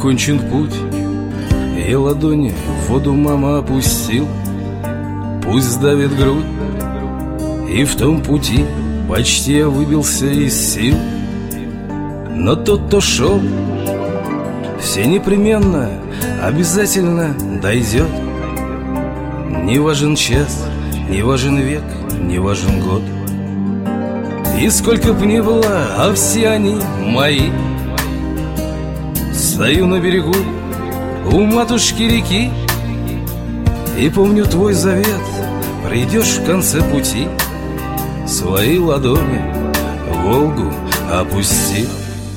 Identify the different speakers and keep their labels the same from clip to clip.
Speaker 1: окончен путь, и ладони в воду мама опустил. Пусть сдавит грудь, и в том пути почти я выбился из сил. Но тот, кто шел, все непременно, обязательно дойдет. Не важен час, не важен век, не важен год. И сколько б ни было, а все они мои. Стою на берегу у матушки реки и помню твой завет: придешь в конце пути, свои ладони в Волгу опусти.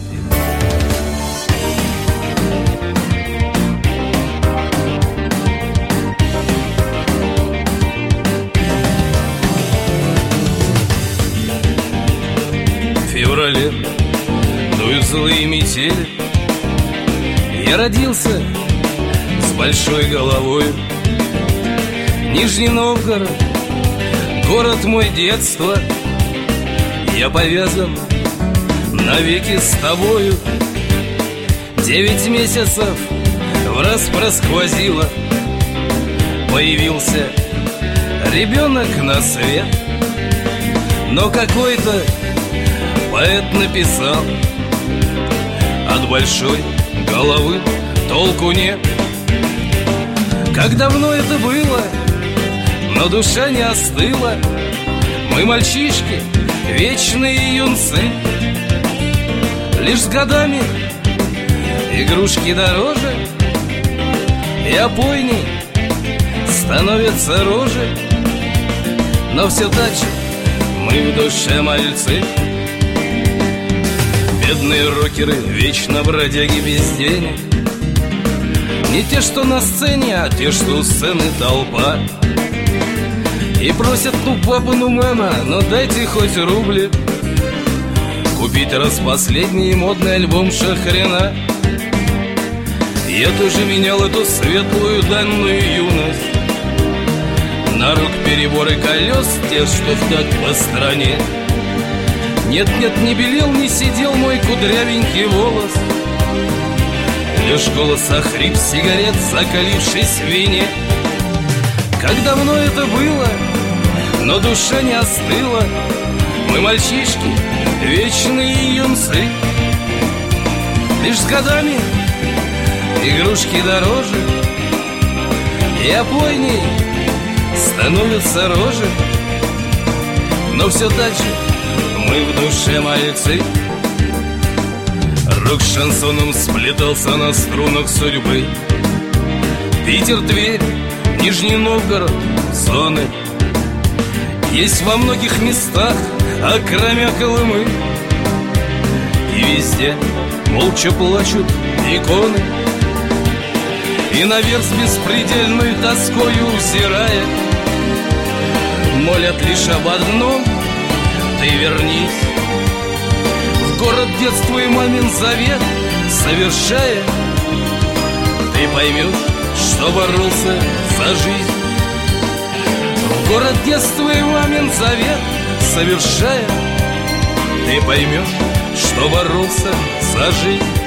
Speaker 1: В феврале дуют злые метели. Я родился с большой головой. Нижний Новгород, город мой детства. Я повязан навеки с тобою. 9 месяцев враз просквозило. Появился ребенок на свет. Но какой-то поэт написал: от большой головы толку нет. Как давно это было, но душа не остыла. Мы мальчишки, вечные юнцы. Лишь с годами игрушки дороже, и опойней становятся рожи. Но все так же мы в душе мальцы. Бедные рокеры, вечно бродяги без денег. Не те, что на сцене, а те, что у сцены толпа. И просят: ну папа, ну мама, ну дайте хоть рубли купить раз последний модный альбом Шахрина. Я тоже менял эту светлую данную юность на рук переборы колес, те, что так по стране. Нет-нет, не белел, не сидел мой кудрявенький волос. Лишь голос охрип сигарет, закалившись в вине. Как давно это было, но душа не остыла. Мы мальчишки, вечные юнцы. Лишь с годами игрушки дороже, и опойней становятся рожи. Но все так же мы в душе мальцы. Рок с шансоном сплетался на струнах судьбы. Питер, Тверь, Нижний Новгород, зоны есть во многих местах, окромя Колымы. И везде молча плачут иконы, и наверх с беспредельной тоскою узирая молят лишь об одном: ты вернись в город детства и мамин завет совершая. Ты поймешь, что боролся за жизнь. В город детства и мамин завет совершая. Ты поймешь, что боролся за жизнь.